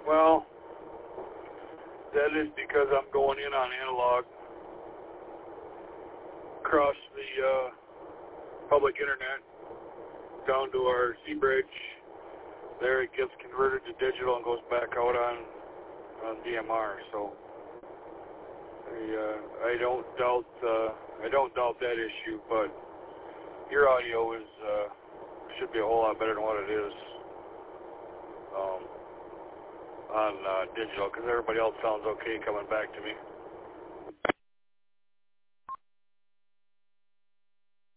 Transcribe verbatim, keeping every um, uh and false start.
Well, that is because I'm going in on analog across the uh, public internet down to our C-Bridge. There it gets converted to digital and goes back out on on D M R. So I, uh, I don't doubt uh, I don't doubt that issue, but your audio is uh, should be a whole lot better than what it is um, on uh, digital, because everybody else sounds okay coming back to me.